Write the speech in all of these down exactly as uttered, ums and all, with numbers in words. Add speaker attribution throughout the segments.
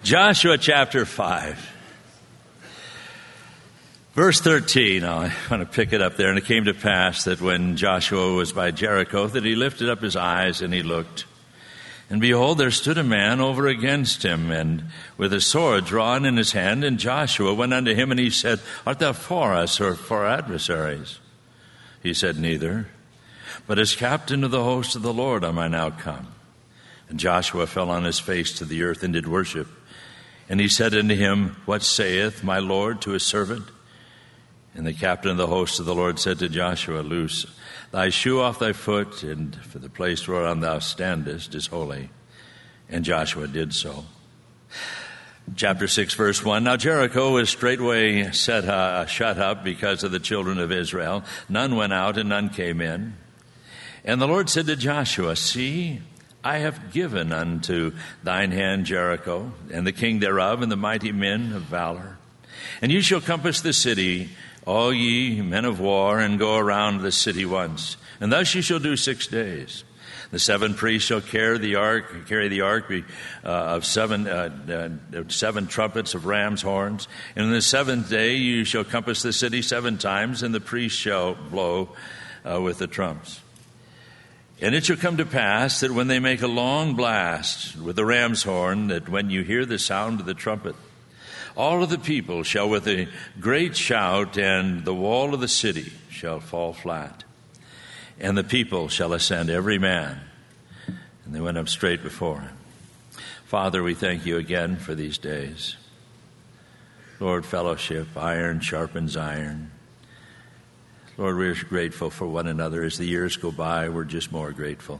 Speaker 1: Joshua chapter five. Verse thirteen, I want to pick it up there. And it came to pass that when Joshua was by Jericho, that he lifted up his eyes and he looked. And behold, there stood a man over against him, and with a sword drawn in his hand. And Joshua went unto him, and he said, Art thou for us or for our adversaries? He said, Neither. But as captain of the host of the Lord am I now come. And Joshua fell on his face to the earth and did worship. And he said unto him, What saith my Lord to his servant? And the captain of the host of the Lord said to Joshua, Loose thy shoe off thy foot, and for the place whereon thou standest is holy. And Joshua did so. Chapter six, verse one. Now Jericho was straightway set, uh, shut up because of the children of Israel. None went out and none came in. And the Lord said to Joshua, See, I have given unto thine hand Jericho, and the king thereof, and the mighty men of valor. And you shall compass the city, all ye men of war, and go around the city once. And thus you shall do six days. The seven priests shall carry the ark, carry the ark uh, of seven uh, uh, seven trumpets of ram's horns. And on the seventh day you shall compass the city seven times, and the priests shall blow uh, with the trumps. And it shall come to pass that when they make a long blast with the ram's horn, that when you hear the sound of the trumpet, all of the people shall with a great shout, and the wall of the city shall fall flat. And the people shall ascend every man. And they went up straight before him. Father, we thank you again for these days. Lord, fellowship, iron sharpens iron. Lord, we're grateful for one another. As the years go by, we're just more grateful.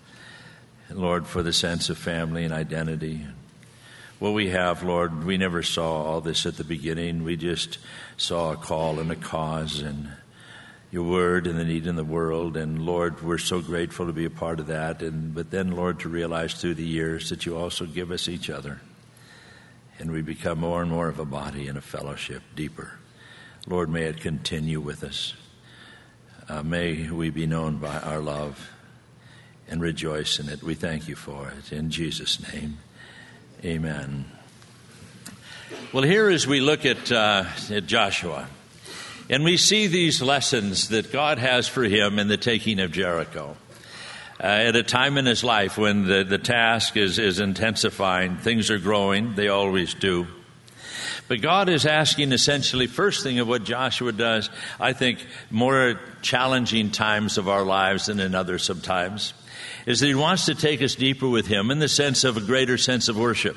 Speaker 1: And Lord, for the sense of family and identity. What we have, Lord, we never saw all this at the beginning. We just saw a call and a cause and your word and the need in the world. And Lord, we're so grateful to be a part of that. And but then, Lord, to realize through the years that you also give us each other. And we become more and more of a body and a fellowship deeper. Lord, may it continue with us. Uh, may we be known by our love and rejoice in it. We thank you for it. In Jesus' name, amen. Well, here as we look at, uh, at Joshua, and we see these lessons that God has for him in the taking of Jericho. Uh, at a time in his life when the, the task is, is intensifying, things are growing, they always do. But God is asking essentially, first thing of what Joshua does, I think more challenging times of our lives than in others sometimes, is that he wants to take us deeper with him in the sense of a greater sense of worship.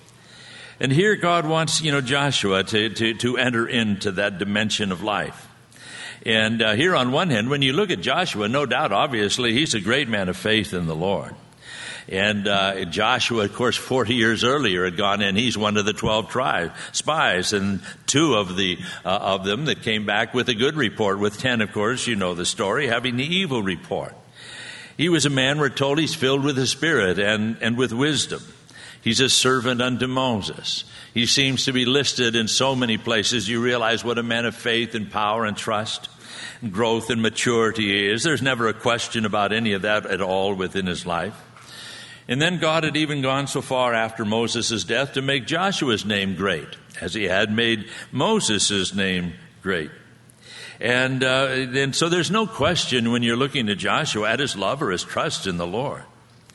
Speaker 1: And here God wants, you know, Joshua to, to, to enter into that dimension of life. And uh, here on one hand, when you look at Joshua, no doubt, obviously, he's a great man of faith in the Lord. And uh, Joshua, of course, forty years earlier had gone in. He's one of the twelve tribes, spies, and two of the uh, of them that came back with a good report, with ten, of course, you know the story, having the evil report. He was a man, we're told, he's filled with the Spirit and, and with wisdom. He's a servant unto Moses. He seems to be listed in so many places. You realize what a man of faith and power and trust and growth and maturity is. There's never a question about any of that at all within his life. And then God had even gone so far after Moses' death to make Joshua's name great, as he had made Moses' name great. And, uh, and so there's no question when you're looking at Joshua at his love or his trust in the Lord.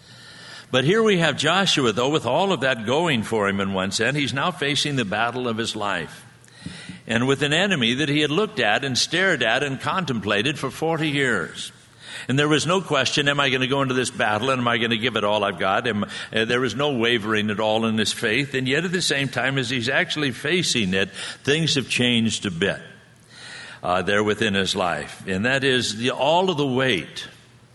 Speaker 1: But here we have Joshua, though, with all of that going for him in one sense. He's now facing the battle of his life. And with an enemy that he had looked at and stared at and contemplated for forty years. And there was no question, am I going to go into this battle and am I going to give it all I've got? Am, uh, there was no wavering at all in his faith. And yet at the same time as he's actually facing it, things have changed a bit uh, there within his life. And that is the, all of the weight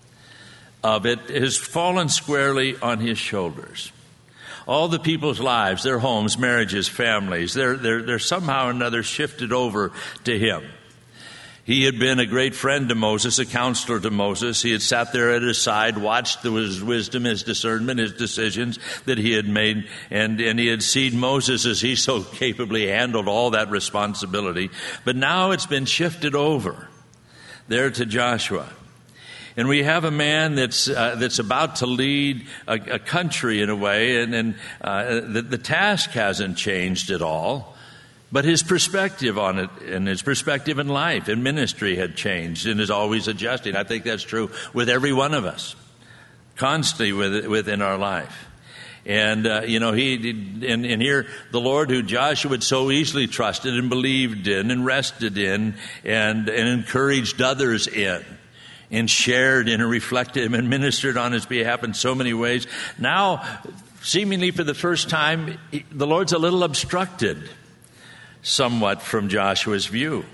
Speaker 1: of it has fallen squarely on his shoulders. All the people's lives, their homes, marriages, families, they're, they're, they're somehow or another shifted over to him. He had been a great friend to Moses, a counselor to Moses. He had sat there at his side, watched his wisdom, his discernment, his decisions that he had made, and, and he had seen Moses as he so capably handled all that responsibility. But now it's been shifted over there to Joshua. And we have a man that's uh, that's about to lead a, a country in a way, and, and uh, the, the task hasn't changed at all, but his perspective on it and his perspective in life and ministry had changed and is always adjusting. I think that's true with every one of us, constantly with, within our life. And, uh, you know, he, and, and here the Lord who Joshua had so easily trusted and believed in and rested in and, and encouraged others in, and shared in and reflected him and ministered on his behalf in so many ways. Now, seemingly for the first time, the Lord's a little obstructed somewhat from Joshua's view.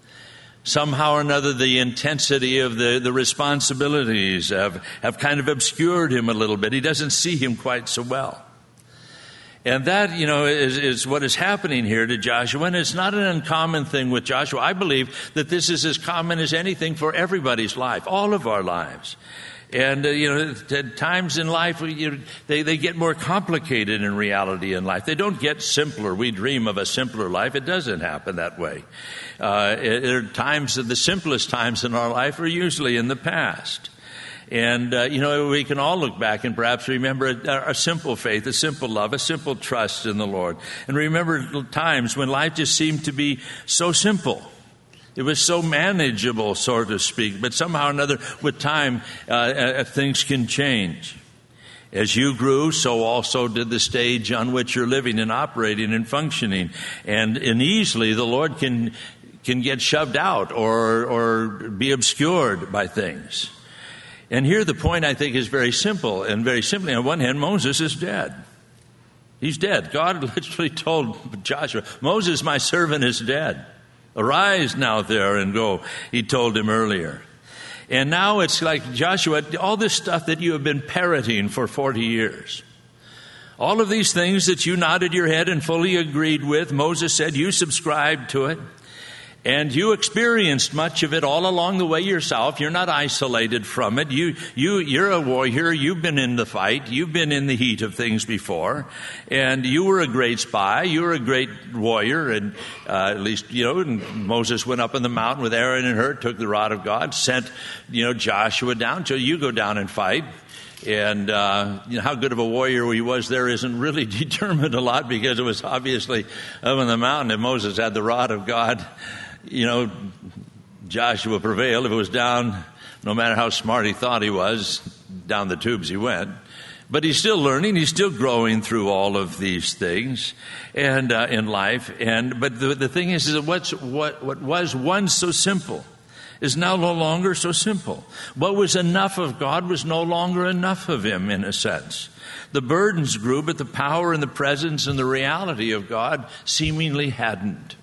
Speaker 1: Somehow or another, the intensity of the, the responsibilities have, have kind of obscured him a little bit. He doesn't see him quite so well. And that, you know, is, is what is happening here to Joshua. And it's not an uncommon thing with Joshua. I believe that this is as common as anything for everybody's life, all of our lives. And, uh, you know, at times in life, you, they, they get more complicated in reality in life. They don't get simpler. We dream of a simpler life. It doesn't happen that way. Uh, there are times, the simplest times in our life are usually in the past. And, uh, you know, we can all look back and perhaps remember a, a simple faith, a simple love, a simple trust in the Lord. And remember times when life just seemed to be so simple. It was so manageable, so to speak. But somehow or another, with time, uh, uh, things can change. As you grew, so also did the stage on which you're living and operating and functioning. And, and easily the Lord can can get shoved out or or be obscured by things. And here the point, I think, is very simple. And very simply, on one hand, Moses is dead. He's dead. God literally told Joshua, Moses, my servant, is dead. Arise now there and go, he told him earlier. And now it's like, Joshua, all this stuff that you have been parroting for forty years, all of these things that you nodded your head and fully agreed with, Moses said you subscribed to it. And you experienced much of it all along the way yourself. You're not isolated from it. You, you, you're a warrior. You've been in the fight. You've been in the heat of things before. And you were a great spy. You were a great warrior. And uh, at least, you know, and Moses went up on the mountain with Aaron and Hur, took the rod of God, sent, you know, Joshua down. So you go down and fight. And uh, you know, how good of a warrior he was there isn't really determined a lot, because it was obviously up on the mountain and Moses had the rod of God. You know, Joshua prevailed. If it was down, no matter how smart he thought he was, down the tubes he went. But he's still learning. He's still growing through all of these things and uh, in life. And but the, the thing is, is that what's, what what was once so simple is now no longer so simple. What was enough of God was no longer enough of him, in a sense. The burdens grew, but the power and the presence and the reality of God seemingly hadn't.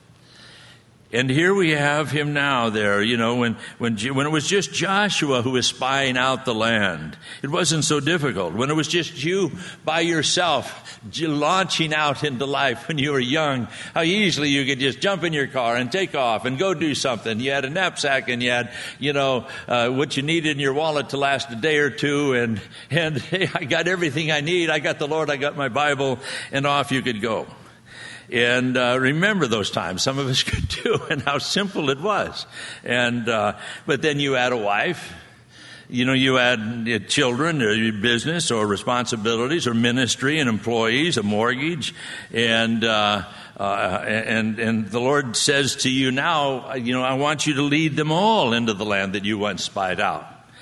Speaker 1: And here we have him now there, you know, when, when, when it was just Joshua who was spying out the land, it wasn't so difficult. When it was just you by yourself launching out into life when you were young, how easily you could just jump in your car and take off and go do something. You had a knapsack and you had, you know, uh, what you needed in your wallet to last a day or two. And, and hey, I got everything I need. I got the Lord. I got my Bible, and off you could go. And uh, remember those times. Some of us could do, and how simple it was. And uh, but then you had a wife, you know, you had children, or your business, or responsibilities, or ministry, and employees, a mortgage, and uh, uh, and and the Lord says to you now, you know, I want you to lead them all into the land that you once spied out,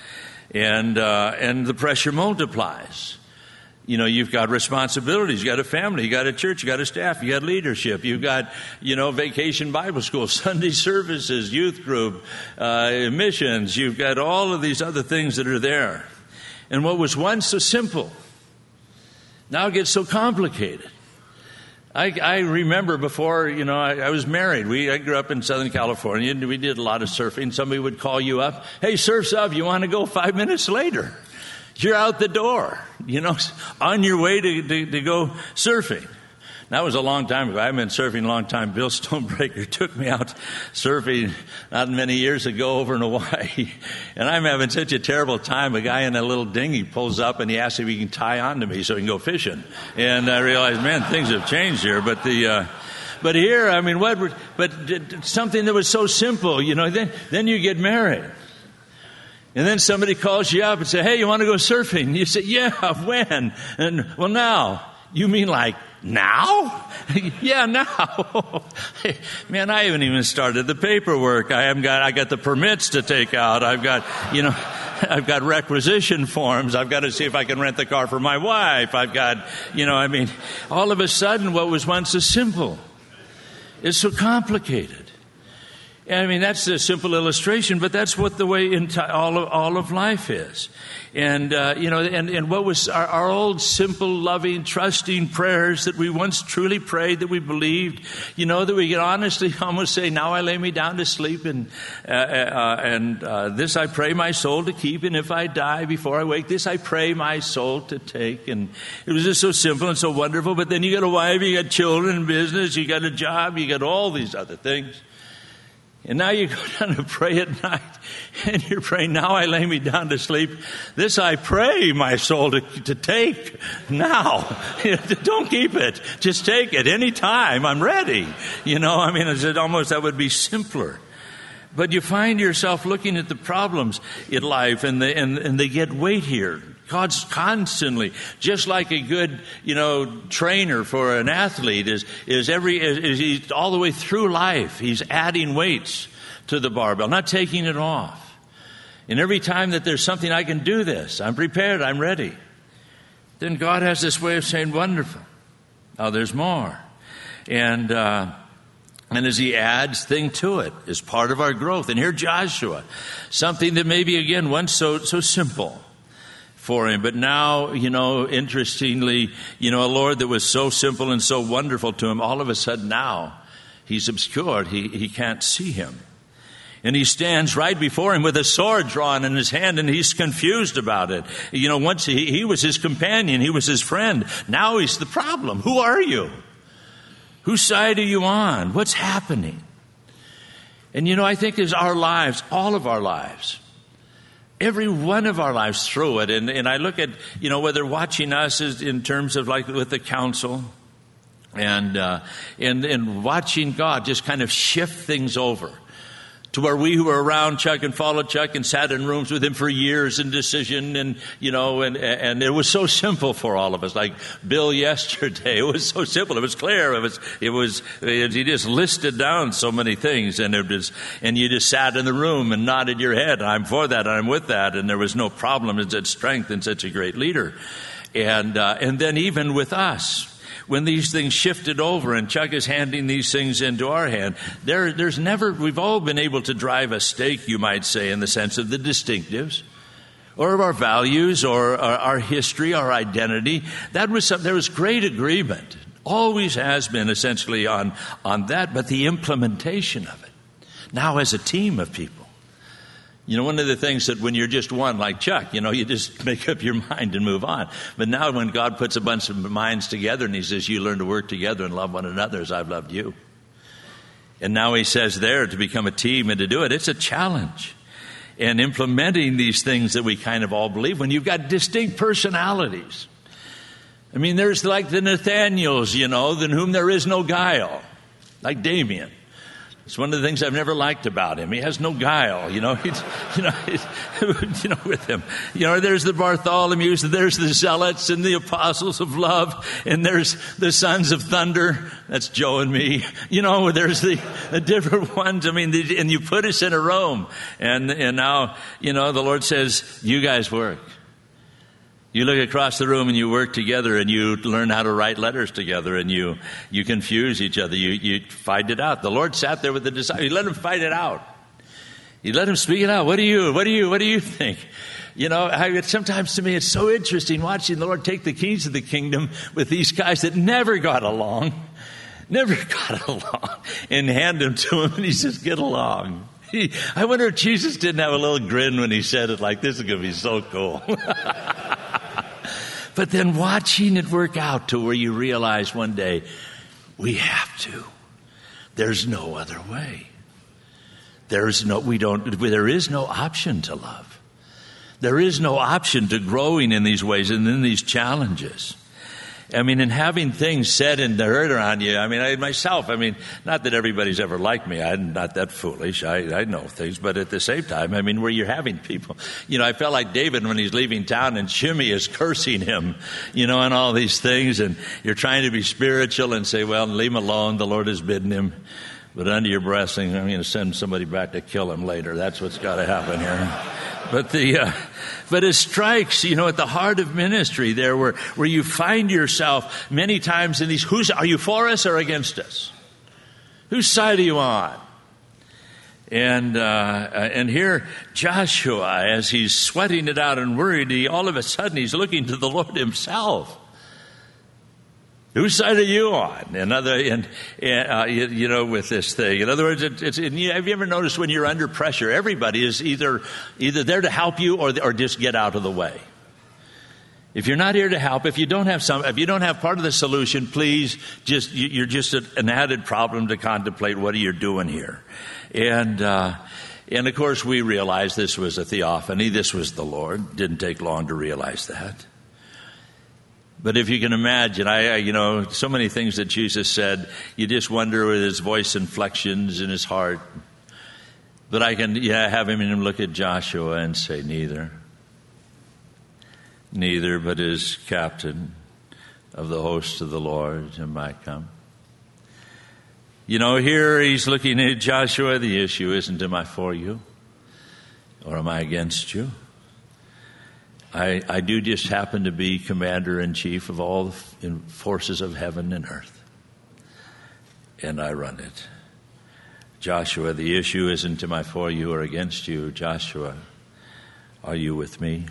Speaker 1: and uh, and the pressure multiplies. You know, you've got responsibilities. You got a family. You got a church. You got a staff. You got leadership. You've got, you know, vacation Bible school, Sunday services, youth group, uh, missions. You've got all of these other things that are there. And what was once so simple now gets so complicated. I, I remember before, you know, I, I was married. We I grew up in Southern California, and we did a lot of surfing. Somebody would call you up. Hey, surf's up. You want to go? Five minutes later, you're out the door, you know, on your way to, to, to go surfing. That was a long time ago. I've been surfing a long time. Bill Stonebreaker took me out surfing not many years ago over in Hawaii. And I'm having such a terrible time. A guy in a little dinghy pulls up and he asks if he can tie on to me so he can go fishing. And I realized, man, things have changed here. But the, uh, but here, I mean, what, but something that was so simple, you know, then, then you get married. And then somebody calls you up and say, hey, you want to go surfing? You say, yeah, when? And, well, now. You mean like now? Yeah, now. Man, I haven't even started the paperwork. I haven't got, I got the permits to take out. I've got, you know, I've got requisition forms. I've got to see if I can rent the car for my wife. I've got, you know, I mean, all of a sudden what was once so simple is so complicated. I mean, that's a simple illustration, but that's what the way enti- all of all of life is. And, uh, you know, and, and what was our, our old, simple, loving, trusting prayers that we once truly prayed, that we believed, you know, that we could honestly almost say, now I lay me down to sleep, and uh, uh, and uh, this I pray my soul to keep, and if I die before I wake, this I pray my soul to take. And it was just so simple and so wonderful. But then you got a wife, you got children, business, you got a job, you got all these other things. And now you go down to pray at night, and you're praying, now I lay me down to sleep. This I pray my soul to, to take now. Don't keep it. Just take it any time. I'm ready. You know, I mean, it's almost that would be simpler. But you find yourself looking at the problems in life, and they, and, and they get weightier. God's constantly, just like a good, you know, trainer for an athlete is, is every, is, is he's all the way through life. He's adding weights to the barbell, not taking it off. And every time that there's something, I can do this, I'm prepared, I'm ready. Then God has this way of saying, wonderful. Now there's more. And, uh, And as he adds thing to it is part of our growth. And here Joshua, something that maybe again once so so simple for him, but now, you know, interestingly, you know, a Lord that was so simple and so wonderful to him, all of a sudden now he's obscured. He he can't see him. And he stands right before him with a sword drawn in his hand, and he's confused about it. You know, once he, he was his companion, he was his friend. Now he's the problem. Who are you? Whose side are you on? What's happening? And, you know, I think as our lives, all of our lives, every one of our lives through it, and, and I look at, you know, whether watching us is in terms of like with the council and, uh, and, and watching God just kind of shift things over to where we who were around Chuck and followed Chuck and sat in rooms with him for years in decision, and, you know, and, and it was so simple for all of us. Like Bill yesterday, it was so simple. It was clear. It was, it was, it, he just listed down so many things, and it was, and you just sat in the room and nodded your head. I'm for that. I'm with that. And there was no problem. It's that strength and such a great leader. And, uh, and then even with us, when these things shifted over and Chuck is handing these things into our hand, there, there's never, we've all been able to drive a stake, you might say, in the sense of the distinctives or of our values or our, our history, our identity. That was some, there was great agreement, always has been essentially on, on that, but the implementation of it now as a team of people. You know, one of the things that when you're just one, like Chuck, you know, you just make up your mind and move on. But now when God puts a bunch of minds together and he says, you learn to work together and love one another as I've loved you. And now he says there to become a team and to do it, it's a challenge. And implementing these things that we kind of all believe when you've got distinct personalities. I mean, there's like the Nathaniels, you know, than whom there is no guile, like Damien. It's one of the things I've never liked about him. He has no guile, you know. He's, you know, he's, you know, with him. You know, there's the Bartholomews, there's the Zealots and the Apostles of Love, and there's the Sons of Thunder. That's Joe and me. You know, there's the, the different ones. I mean, the, and you put us in a room, and and now, you know, the Lord says, "You guys work." You look across the room and you work together and you learn how to write letters together and you, you confuse each other. You, you fight it out. The Lord sat there with the disciples. He let them fight it out. He let them speak it out. What do you, what do you, what do you think? You know, I, sometimes to me it's so interesting watching the Lord take the keys of the kingdom with these guys that never got along, never got along, and hand them to him and he says, get along. He, I wonder if Jesus didn't have a little grin when he said it, like, this is going to be so cool. But then watching it work out to where you realize one day, we have to. There's no other way. There's no, we don't, there is no option to love. There is no option to growing in these ways and in these challenges. I mean, and having things said and heard around you, I mean, I myself, I mean, not that everybody's ever liked me. I'm not that foolish. I, I know things. But at the same time, I mean, where you're having people, you know, I felt like David when he's leaving town and Shimei is cursing him, you know, and all these things. And you're trying to be spiritual and say, well, leave him alone. The Lord has bidden him. But under your blessing, I'm going to send somebody back to kill him later. That's what's got to happen here. But the, uh, but it strikes, you know, at the heart of ministry there where, where you find yourself many times in these, who's, are you for us or against us? Whose side are you on? And, uh, and here Joshua, as he's sweating it out and worried, he, all of a sudden he's looking to the Lord himself. Whose side are you on? In other, and, uh, you, you know, with this thing. In other words, it, it's. Have you ever noticed when you're under pressure, everybody is either either there to help you or or just get out of the way. If you're not here to help, if you don't have some, if you don't have part of the solution, please just you're just an added problem to contemplate. What are you doing here? And uh, and of course, we realized this was a theophany. This was the Lord. Didn't take long to realize that. But if you can imagine, I, you know, so many things that Jesus said, you just wonder with his voice inflections in his heart. But I can, yeah, have him and look at Joshua and say, neither. Neither, but as captain of the host of the Lord am I come. You know, here he's looking at Joshua. The issue isn't, am I for you or am I against you? I, I do just happen to be commander-in-chief of all the forces of heaven and earth. And I run it. Joshua, the issue isn't am I for you or against you. Joshua, are you with me?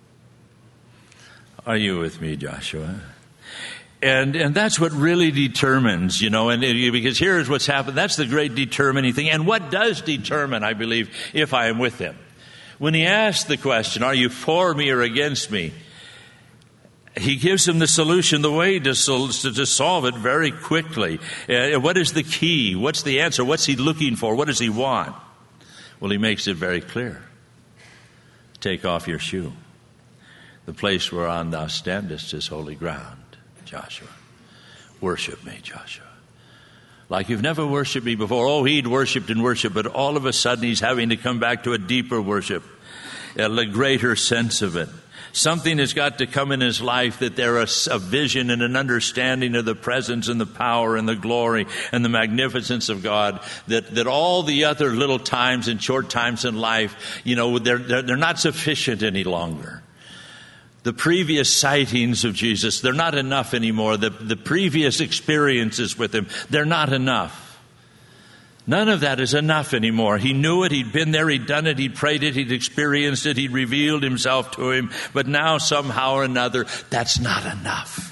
Speaker 1: Are you with me, Joshua? And and that's what really determines, you know, and it, because here's what's happened. That's the great determining thing. And what does determine, I believe, if I am with him? When he asks the question, are you for me or against me? He gives him the solution, the way to, to solve it very quickly. Uh, what is the key? What's the answer? What's he looking for? What does he want? Well, he makes it very clear. Take off your shoe. The place whereon thou standest is holy ground, Joshua. Worship me, Joshua. Like you've never worshiped me before. Oh, he'd worshiped and worshiped, but all of a sudden he's having to come back to a deeper worship, a greater sense of it. Something has got to come in his life that there is a vision and an understanding of the presence and the power and the glory and the magnificence of God that, that all the other little times and short times in life, you know, they're, they're, they're not sufficient any longer. The previous sightings of Jesus, they're not enough anymore. The, the previous experiences with him, they're not enough. None of that is enough anymore. He knew it. He'd been there. He'd done it. He'd prayed it. He'd experienced it. He'd revealed himself to him. But now somehow or another, that's not enough.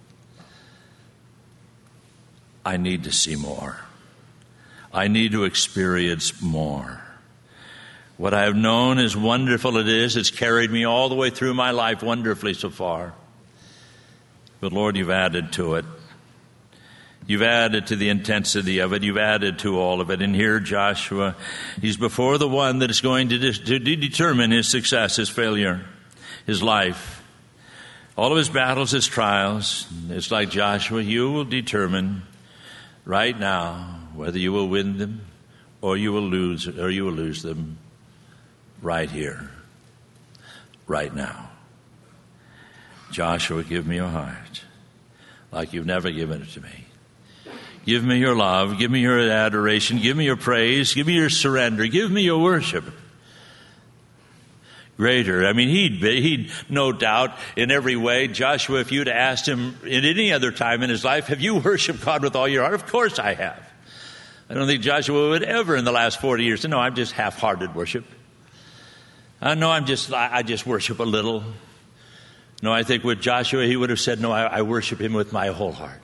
Speaker 1: I need to see more. I need to experience more. What I have known, as wonderful it is, it's carried me all the way through my life wonderfully so far. But Lord, you've added to it. You've added to the intensity of it. You've added to all of it. And here Joshua, he's before the one that is going to, de- to determine his success, his failure, his life. All of his battles, his trials. It's like Joshua, you will determine right now whether you will win them or you will lose, or you will lose them. Right here, right now. Joshua, give me your heart like you've never given it to me. Give me your love. Give me your adoration. Give me your praise. Give me your surrender. Give me your worship. Greater. I mean, he'd be, he'd no doubt in every way. Joshua, if you'd asked him at any other time in his life, have you worshiped God with all your heart? Of course I have. I don't think Joshua would ever in the last forty years say, no, I'm just half-hearted worship. I know I'm just, I just worship a little. No, I think with Joshua, he would have said, no, I, I worship him with my whole heart.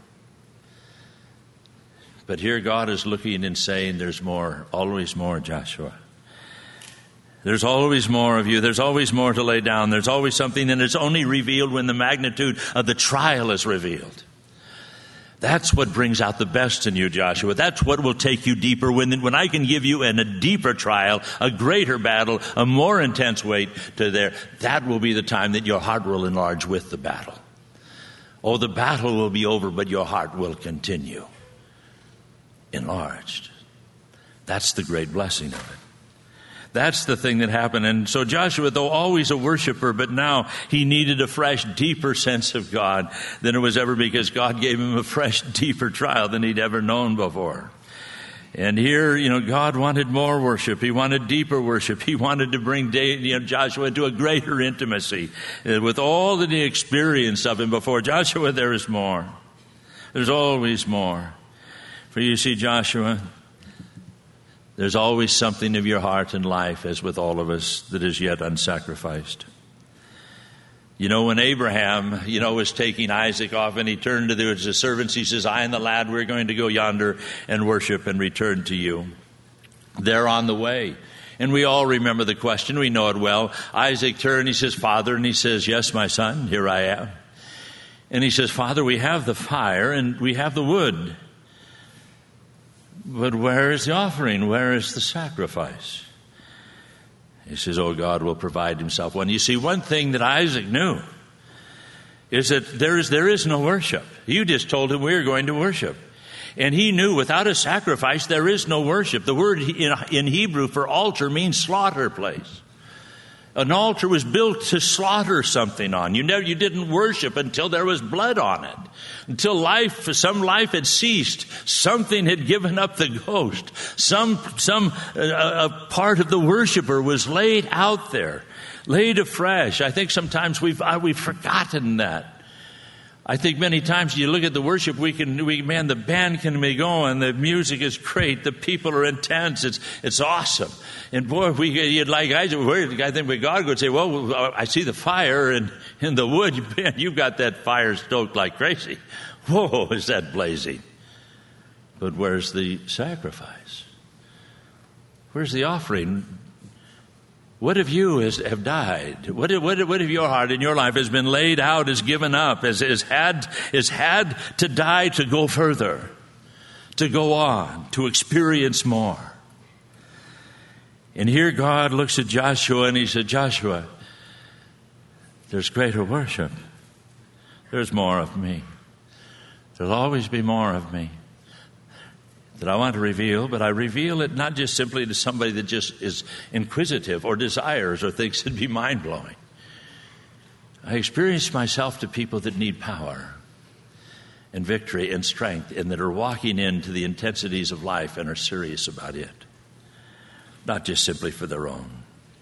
Speaker 1: But here God is looking and saying, there's more, always more, Joshua. There's always more of you. There's always more to lay down. There's always something, and it's only revealed when the magnitude of the trial is revealed. That's what brings out the best in you, Joshua. That's what will take you deeper. When, when I can give you in a deeper trial, a greater battle, a more intense weight to there, that will be the time that your heart will enlarge with the battle. Oh, the battle will be over, but your heart will continue enlarged. That's the great blessing of it. That's the thing that happened. And so Joshua, though always a worshiper, but now he needed a fresh, deeper sense of God than it was ever, because God gave him a fresh, deeper trial than he'd ever known before. And here, you know, God wanted more worship. He wanted deeper worship. He wanted to bring you know, Joshua into a greater intimacy. With all that he experienced of him before, Joshua, there is more. There's always more. For you see, Joshua, there's always something of your heart and life, as with all of us, that is yet unsacrificed. You know, when Abraham, you know, was taking Isaac off, and he turned to the, the servants, he says, I and the lad, we're going to go yonder and worship and return to you. They're on the way. And we all remember the question. We know it well. Isaac turned, he says, Father, and he says, yes, my son, here I am. And he says, Father, we have the fire and we have the wood. But where is the offering? Where is the sacrifice? He says, oh, God will provide himself one. You see, one thing that Isaac knew is that there is, there is no worship. You just told him we were going to worship. And he knew without a sacrifice, there is no worship. The word in, in Hebrew for altar means slaughter place. An altar was built to slaughter something on. You never, you didn't worship until there was blood on it. Until life, some life had ceased. Something had given up the ghost. Some, some, uh, a part of the worshiper was laid out there, laid afresh. I think sometimes we've, uh, we've forgotten that. I think many times you look at the worship, we can, we, man, the band can be going, the music is great, the people are intense, it's, it's awesome. And boy, we, you'd like, I, I think with God would say, well, I see the fire and, and the wood, man, you've got that fire stoked like crazy. Whoa, is that blazing? But where's the sacrifice? Where's the offering? What if you has, have died? What if, what, if, what if your heart in your life has been laid out, has given up, has, has, had, has had to die to go further, to go on, to experience more? And here God looks at Joshua and he said, Joshua, there's greater worship. There's more of me. There'll always be more of me that I want to reveal, but I reveal it not just simply to somebody that just is inquisitive or desires or thinks it'd be mind-blowing. I experience myself to people that need power and victory and strength, and that are walking into the intensities of life and are serious about it, not just simply for their own.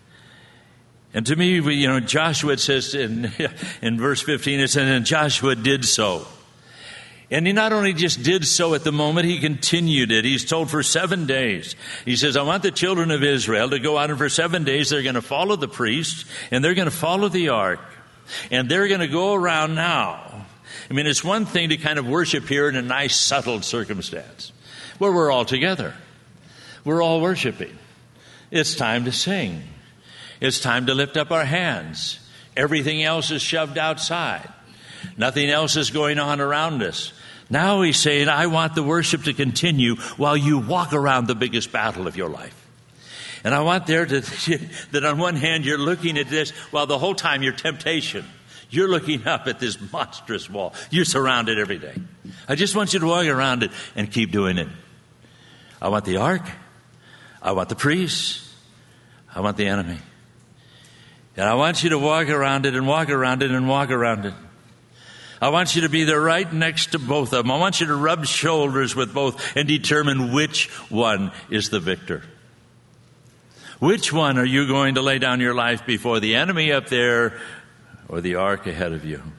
Speaker 1: And to me, you know, Joshua, it says in, in verse fifteen, it says, and Joshua did so. And he not only just did so at the moment, he continued it. He's told for seven days. He says, I want the children of Israel to go out, and for seven days they're going to follow the priest, and they're going to follow the ark, and they're going to go around now. I mean, it's one thing to kind of worship here in a nice, settled circumstance where we're all together. We're all worshiping. It's time to sing. It's time to lift up our hands. Everything else is shoved outside. Nothing else is going on around us. Now he's saying, I want the worship to continue while you walk around the biggest battle of your life. And I want there to, that on one hand you're looking at this while the whole time you're temptation. You're looking up at this monstrous wall. You're surrounded every day. I just want you to walk around it and keep doing it. I want the ark. I want the priests. I want the enemy. And I want you to walk around it and walk around it and walk around it. I want you to be there right next to both of them. I want you to rub shoulders with both and determine which one is the victor. Which one are you going to lay down your life before, the enemy up there or the ark ahead of you?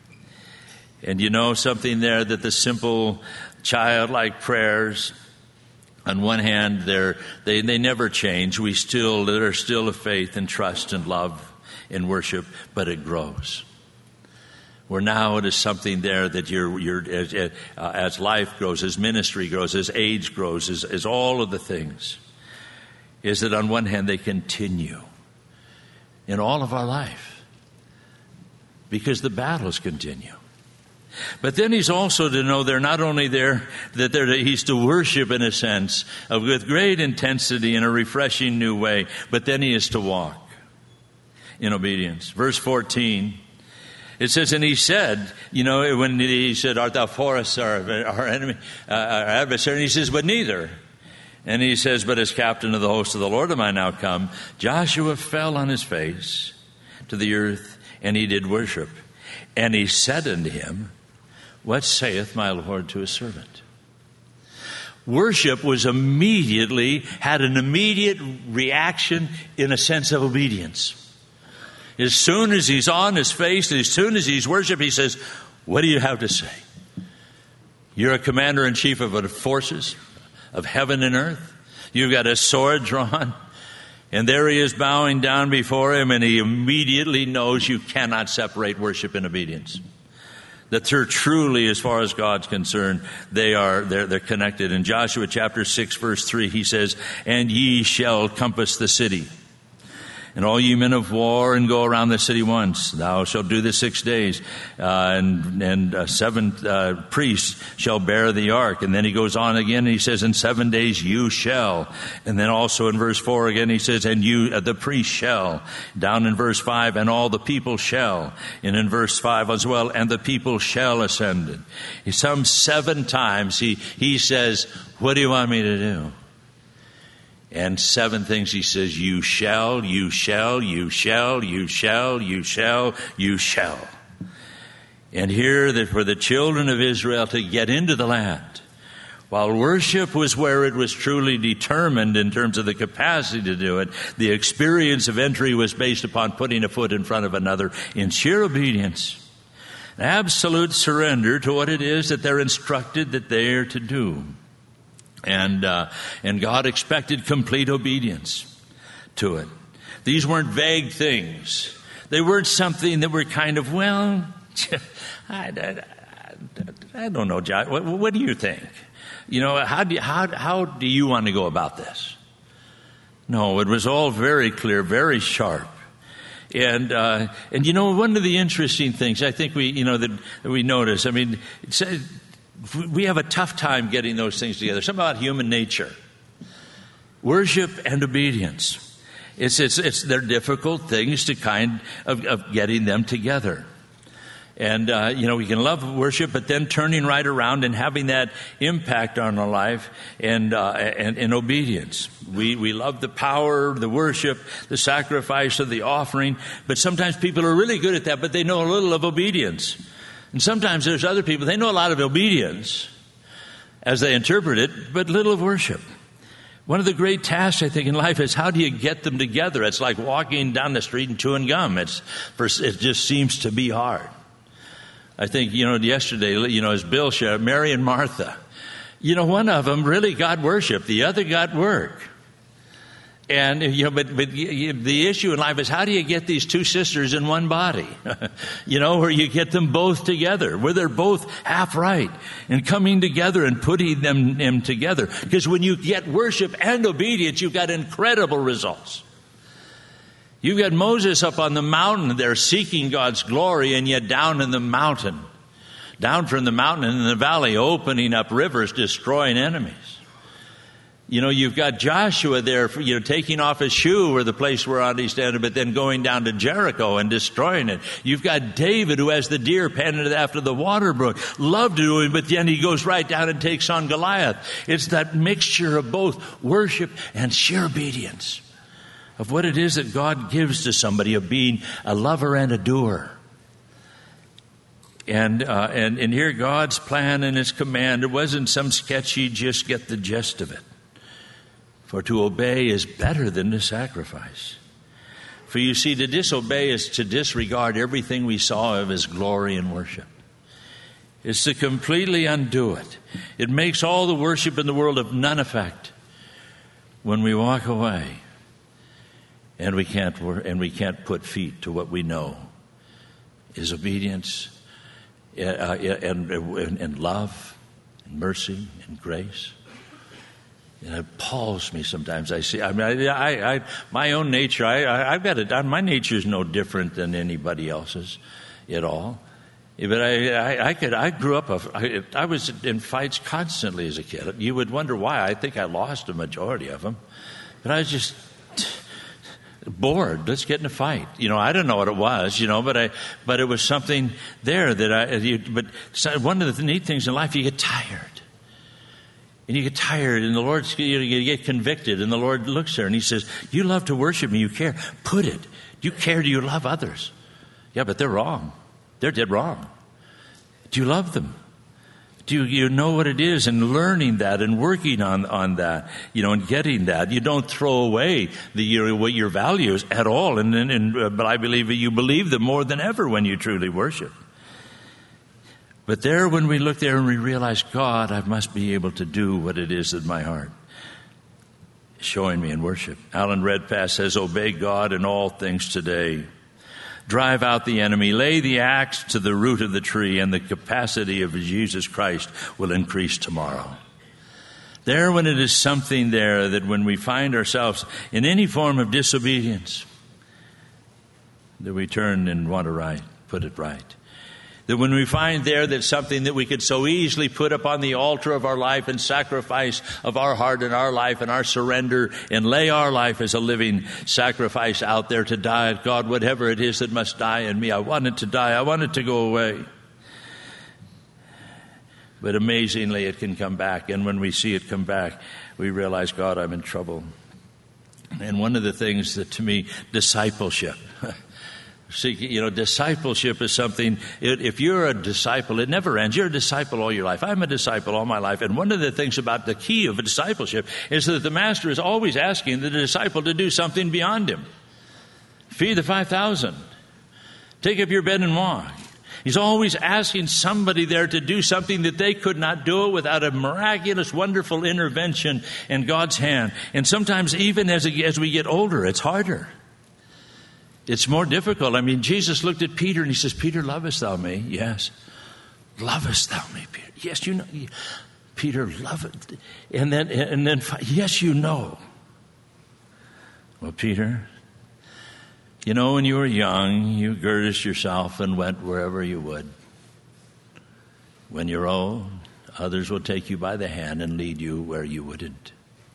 Speaker 1: And you know something there, that the simple childlike prayers, on one hand, they're, they they never change. We still, there's still a faith and trust and love and worship, but it grows. Where now it is something there that you're, you're as, uh, as life grows, as ministry grows, as age grows, as, as all of the things, is that on one hand they continue in all of our life because the battles continue. But then he's also to know they're not only there, that they're to, he's to worship in a sense of with great intensity in a refreshing new way, but then he is to walk in obedience. Verse fourteen, It says, and he said, you know, when he said, art thou for us, our, our enemy, uh, our adversary? And he says, but neither. And he says, but as captain of the host of the Lord am I now come. Joshua fell on his face to the earth, and he did worship. And he said unto him, what saith my Lord to his servant? Worship was immediately, had an immediate reaction in a sense of obedience. As soon as he's on his face, as soon as he's worshiped, he says, what do you have to say? You're a commander-in-chief of the forces of heaven and earth. You've got a sword drawn. And there he is bowing down before him, and he immediately knows you cannot separate worship and obedience. That they're truly, as far as God's concerned, they are, they're, they're connected. In Joshua chapter six, verse three, he says, and ye shall compass the city. And all ye men of war, and go around the city once. Thou shalt do this six days. Uh, and and uh, seven uh, priests shall bear the ark. And then he goes on again, and he says, in seven days you shall. And then also in verse four again, he says, and you, uh, the priest shall. Down in verse five, and all the people shall. And in verse five as well, and the people shall ascend. Some seven times he, he says, what do you want me to do? And seven things he says, you shall, you shall, you shall, you shall, you shall, you shall. And here that for the children of Israel to get into the land, while worship was where it was truly determined in terms of the capacity to do it, the experience of entry was based upon putting a foot in front of another in sheer obedience, absolute surrender to what it is that they're instructed that they are to do. And uh, and God expected complete obedience to it. These weren't vague things. They weren't something that were kind of, well, I, I, I don't know, John. What, what do you think? You know, how do you, how how do you want to go about this? No, it was all very clear, very sharp. And uh, and you know, one of the interesting things I think we you know that we notice. I mean, it's, we have a tough time getting those things together. Something about human nature. Worship and obedience. It's, it's, it's, they're difficult things to kind of, of getting them together. And, uh, you know, we can love worship, but then turning right around and having that impact on our life and, uh, and, and obedience. We, we love the power, the worship, the sacrifice of the offering, but sometimes people are really good at that, but they know a little of obedience. And sometimes there's other people, they know a lot of obedience as they interpret it, but little of worship. One of the great tasks, I think, in life is how do you get them together? It's like walking down the street and chewing gum. It's, it just seems to be hard. I think, you know, yesterday, you know, as Bill shared, Mary and Martha, you know, one of them really got worship. The other got work. And, you know, but, but the issue in life is how do you get these two sisters in one body? You know, where you get them both together, where they're both half right and coming together and putting them, them together. Because when you get worship and obedience, you've got incredible results. You've got Moses up on the mountain there seeking God's glory, and yet down in the mountain, down from the mountain in the valley, opening up rivers, destroying enemies. You know, you've got Joshua there, you know, taking off his shoe or the place where he standing, but then going down to Jericho and destroying it. You've got David who has the deer panted after the water brook. Loved to him, but then he goes right down and takes on Goliath. It's that mixture of both worship and sheer obedience of what it is that God gives to somebody, of being a lover and a doer. And, uh, and, and here God's plan and His command, it wasn't some sketchy, just get the gist of it. For to obey is better than to sacrifice. For you see, to disobey is to disregard everything we saw of His glory and worship. It's to completely undo it. It makes all the worship in the world of none effect when we walk away and we can't and we can't put feet to what we know is obedience uh, and, and, and love and mercy and grace. And it appalls me sometimes. I see. I mean, I, I, my own nature. I, I, I've got it. My nature is no different than anybody else's, at all. But I, I, I could. I grew up. A, I, I was in fights constantly as a kid. You would wonder why. I think I lost a majority of them. But I was just bored. Let's get in a fight. You know, I don't know what it was, you know, but I, but it was something there that I, you, but one of the neat things in life, you get tired. And you get tired, and the Lord, you get convicted, and the Lord looks there, and He says, you love to worship me, you care. Put it. Do you care? Do you love others? Yeah, but they're wrong. They're dead wrong. Do you love them? Do you, you know what it is? And learning that and working on, on that, you know, and getting that. You don't throw away the, your, what your values at all. And, and, and uh, but I believe that you believe them more than ever when you truly worship. But there, when we look there and we realize, God, I must be able to do what it is that my heart is showing me in worship. Alan Redpath says, obey God in all things today. Drive out the enemy, lay the axe to the root of the tree, and the capacity of Jesus Christ will increase tomorrow. There, when it is something there that when we find ourselves in any form of disobedience, that we turn and want to right, put it right. That when we find there that something that we could so easily put up on the altar of our life and sacrifice of our heart and our life and our surrender and lay our life as a living sacrifice out there to die, God, whatever it is that must die in me, I want it to die. I want it to go away. But amazingly, it can come back. And when we see it come back, we realize, God, I'm in trouble. And one of the things that to me, discipleship, See, you know, discipleship is something, if you're a disciple, it never ends. You're a disciple all your life. I'm a disciple all my life. And one of the things about the key of a discipleship is that the master is always asking the disciple to do something beyond him. Feed the five thousand. Take up your bed and walk. He's always asking somebody there to do something that they could not do without a miraculous, wonderful intervention in God's hand. And sometimes even as, as we get older, it's harder. It's more difficult. I mean, Jesus looked at Peter and He says, Peter, lovest thou me? Yes. Lovest thou me, Peter? Yes, you know. Peter, love it. And then, and then, yes, you know. Well, Peter, you know, when you were young, you girded yourself and went wherever you would. When you're old, others will take you by the hand and lead you where you wouldn't.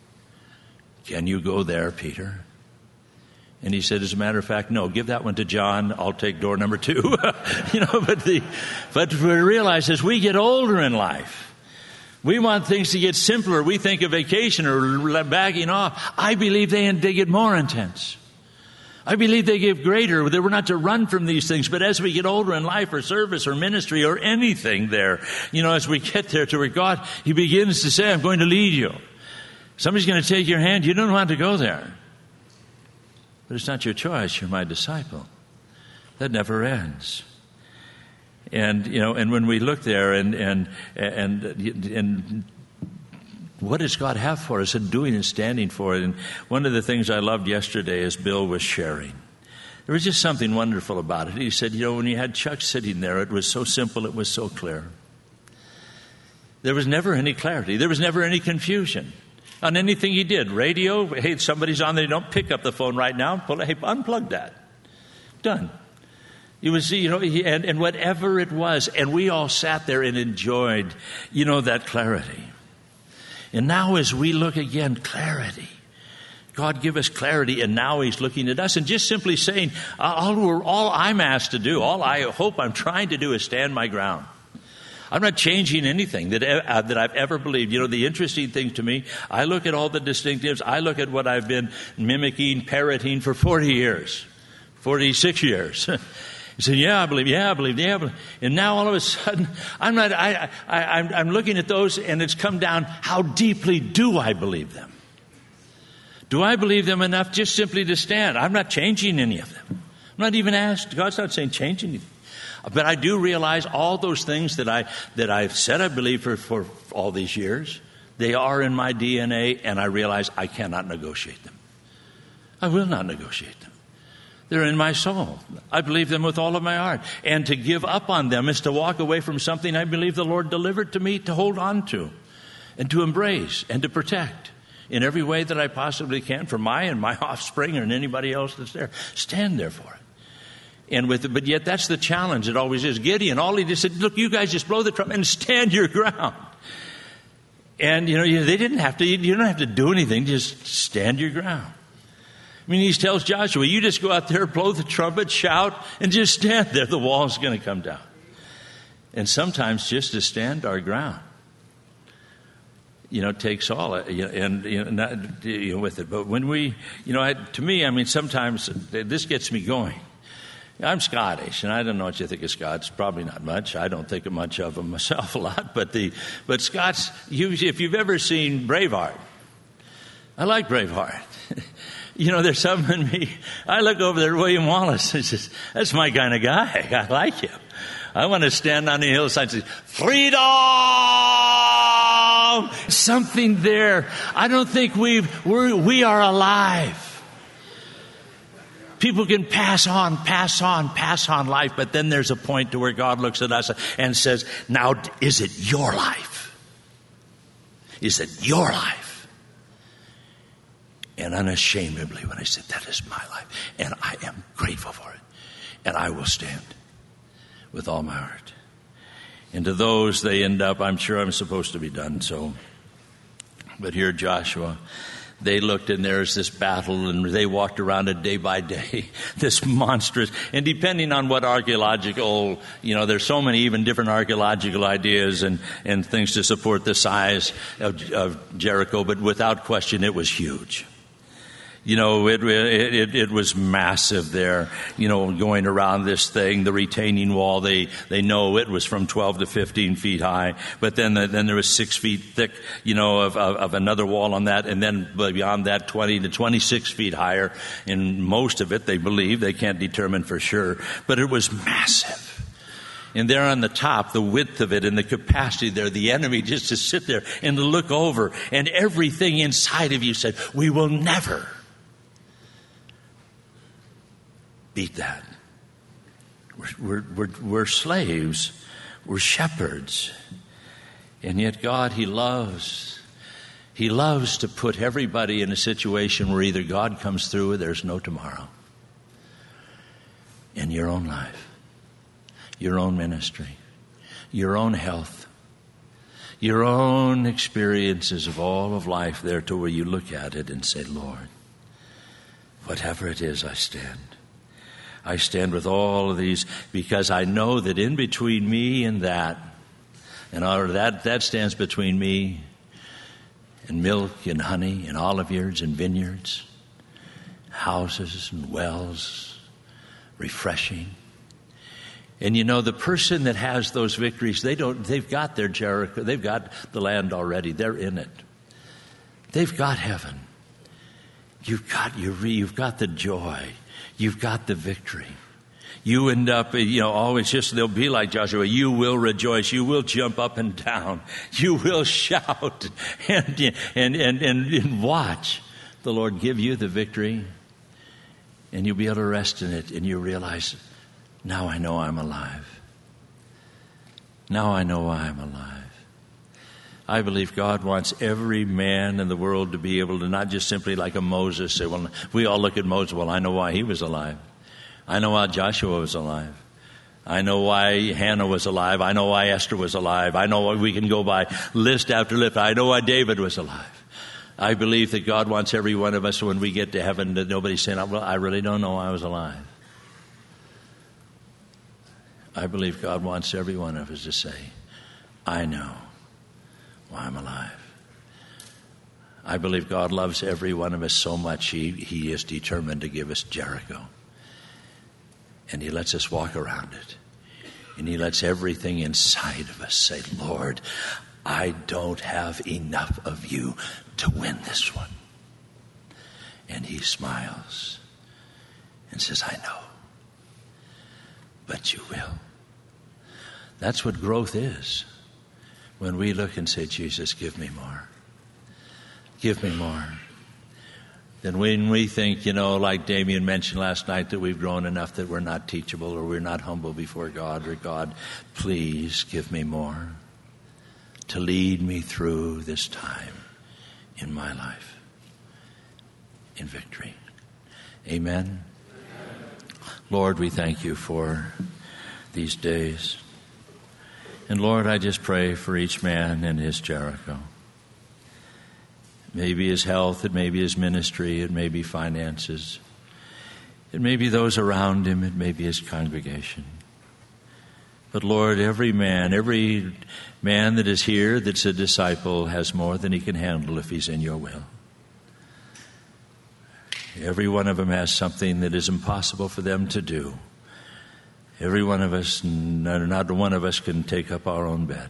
Speaker 1: Can you go there, Peter? And He said, as a matter of fact, no, give that one to John. I'll take door number two. you know, but the, but we realize as we get older in life, we want things to get simpler. We think of vacation or backing off. I believe they, they get more intense. I believe they get greater. That we're not to run from these things, but as we get older in life or service or ministry or anything there, you know, as we get there to where God, He begins to say, I'm going to lead you. Somebody's going to take your hand. You don't want to go there. But it's not your choice. You're my disciple. That never ends. And, you know, and when we look there and, and, and, and what does God have for us and doing and standing for it? And one of the things I loved yesterday as Bill was sharing, there was just something wonderful about it. He said, you know, when you had Chuck sitting there, it was so simple, it was so clear. There was never any clarity. There was never any confusion on anything he did. Radio, hey, somebody's on there, don't pick up the phone right now. Pull it, hey, unplug that. Done. It was, you know, he, and, and whatever it was, and we all sat there and enjoyed, you know, that clarity. And now as we look again, clarity. God give us clarity, and now He's looking at us and just simply saying, all, all I'm asked to do, all I hope I'm trying to do is stand my ground. I'm not changing anything that uh, that I've ever believed. You know, the interesting thing to me, I look at all the distinctives. I look at what I've been mimicking, parroting for forty years, forty-six years. He said, yeah, I believe, yeah, I believe, yeah, I believe. And now all of a sudden, I'm not, I, I, I'm, I'm looking at those and it's come down, how deeply do I believe them? Do I believe them enough just simply to stand? I'm not changing any of them. I'm not even asked. God's not saying change anything. But I do realize all those things that, I, that I've said I believe for, for all these years, they are in my D N A, and I realize I cannot negotiate them. I will not negotiate them. They're in my soul. I believe them with all of my heart. And to give up on them is to walk away from something I believe the Lord delivered to me to hold on to and to embrace and to protect in every way that I possibly can for my and my offspring and anybody else that's there. Stand there for it. And with it, but yet that's the challenge. It always is. Gideon, all he just said, look, you guys just blow the trumpet and stand your ground. And, you know, they didn't have to, you don't have to do anything. Just stand your ground. I mean, he tells Joshua, you just go out there, blow the trumpet, shout, and just stand there. The wall's going to come down. And sometimes just to stand our ground, you know, takes all, and you know, not, you know, with it. But when we, you know, I, to me, I mean, sometimes this gets me going. I'm Scottish, and I don't know what you think of Scots. Probably not much. I don't think much of them myself a lot. But the but Scots, you, if you've ever seen Braveheart, I like Braveheart. You know, there's something in me. I look over there at William Wallace and says, that's my kind of guy. I like him. I want to stand on the hillside and say, freedom! Something there. I don't think we've, we're, we are alive. People can pass on, pass on, pass on life, but then there's a point to where God looks at us and says, now, is it your life? Is it your life? And unashamedly, when I said, that is my life, and I am grateful for it, and I will stand with all my heart. And to those, they end up, I'm sure I'm supposed to be done, so. But here, Joshua, they looked, and there's this battle, and they walked around it day by day, this monstrous, and depending on what archaeological, you know, there's so many even different archaeological ideas and, and things to support the size of, of Jericho, but without question, it was huge. You know, it, it it was massive there, you know, going around this thing, the retaining wall. They they know it was from twelve to fifteen feet high, but then the, then there was six feet thick, you know, of, of, of another wall on that, and then beyond that, twenty to twenty-six feet higher. And most of it, they believe, they can't determine for sure, but it was massive. And there on the top, the width of it and the capacity there, the enemy just to sit there and to look over, and everything inside of you said, we will never beat that. We're, we're, we're, we're slaves. We're shepherds. And yet God, He loves. He loves to put everybody in a situation where either God comes through or there's no tomorrow. In your own life, your own ministry, your own health, your own experiences of all of life there to where you look at it and say, Lord, whatever it is, I stand. I stand with all of these because I know that in between me and that, and all of that, that stands between me and milk and honey and olive yards and vineyards, houses and wells, refreshing. And you know, the person that has those victories, they don't, they've got their Jericho, they've got the land already, they're in it. They've got heaven. You've got your, you've got the joy. You've got the victory. You end up, you know, always just, they'll be like Joshua. You will rejoice. You will jump up and down. You will shout and, and, and, and, and watch the Lord give you the victory. And you'll be able to rest in it. And you realize, now I know I'm alive. Now I know I'm alive. I believe God wants every man in the world to be able to not just simply like a Moses say, well, we all look at Moses, well, I know why he was alive. I know why Joshua was alive. I know why Hannah was alive. I know why Esther was alive. I know why we can go by list after list. I know why David was alive. I believe that God wants every one of us when we get to heaven that nobody's saying, well, I really don't know why I was alive. I believe God wants every one of us to say, I know why I'm alive. I believe God loves every one of us so much he, he is determined to give us Jericho. And He lets us walk around it. And He lets everything inside of us say, Lord, I don't have enough of you to win this one. And He smiles and says, I know, but you will. That's what growth is. When we look and say, Jesus, give me more. Give me more. Then when we think, you know, like Damien mentioned last night, that we've grown enough that we're not teachable or we're not humble before God, or God, please give me more to lead me through this time in my life in victory. Amen. Amen. Lord, we thank you for these days. And Lord, I just pray for each man in his Jericho. It may be his health, it may be his ministry, it may be finances. It may be those around him, it may be his congregation. But Lord, every man, every man that is here that's a disciple has more than he can handle if he's in your will. Every one of them has something that is impossible for them to do. Every one of us, not one of us can take up our own bed.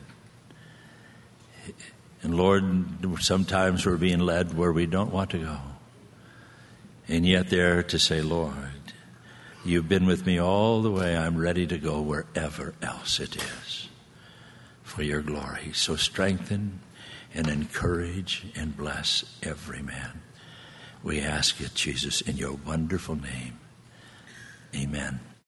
Speaker 1: And Lord, sometimes we're being led where we don't want to go. And yet there to say, Lord, you've been with me all the way. I'm ready to go wherever else it is for your glory. So strengthen and encourage and bless every man. We ask it, Jesus, in your wonderful name. Amen.